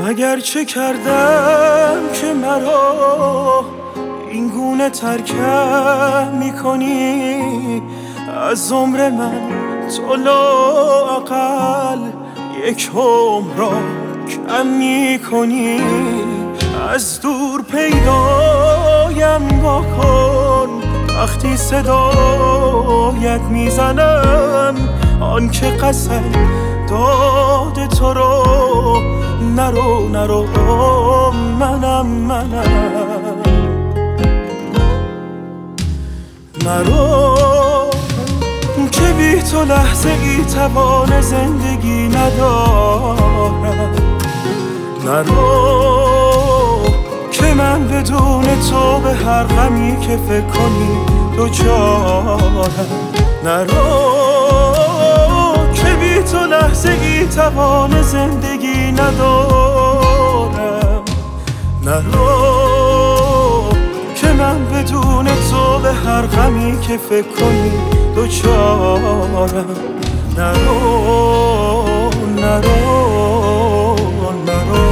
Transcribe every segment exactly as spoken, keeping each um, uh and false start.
مگر چه کردم که مرا این گونه ترکم میکنی؟ از عمر من تو لااقل یک عمر را کم میکنی. از دور پیدایم بکن وقتی صدایت میزنم، آن که قسم داده تو رو نرو نرو منم منم نرو که بی تو لحظه ای توان زندگی ندارم. نرو که من بدون تو به هر غمی که فکر کنی دوچارم. نرو که بی تو لحظه ای توان زندگی ندارم. نرو که من بدون تو به هر غمی که فکر کنی دوچارم. نرو نرو نرو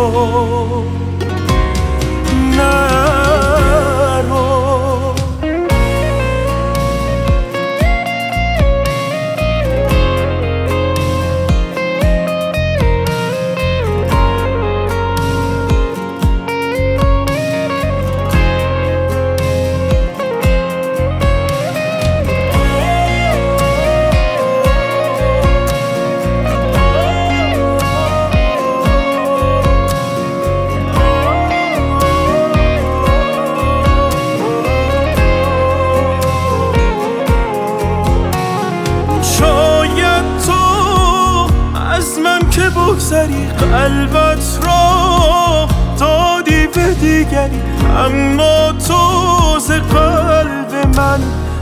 بگذری قلبت را دادی به دیگری، اما تو ز قلب من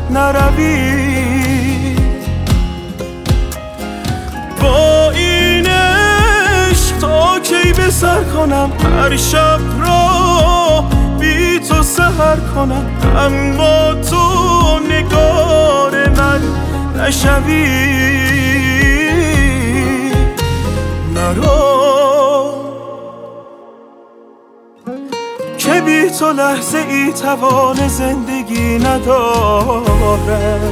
نروی. با این عشق تا کی به سر کنم هر شب را بی تو سحر کنم، اما تو نگار من نشوی. نرو که بی تو لحظه ای توان زندگی ندارم.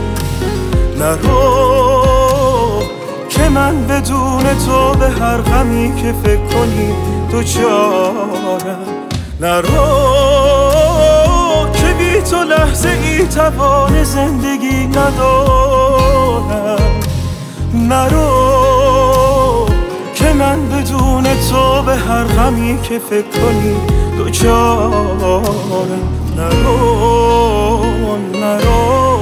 نرو که من بدون تو به هر غمی که فکر کنی دوچارم. نرو که بی تو لحظه ای توان زندگی ندارم. نرو که من بدون تو به هر غمی که فکر کنی دوچارم. نرو نرو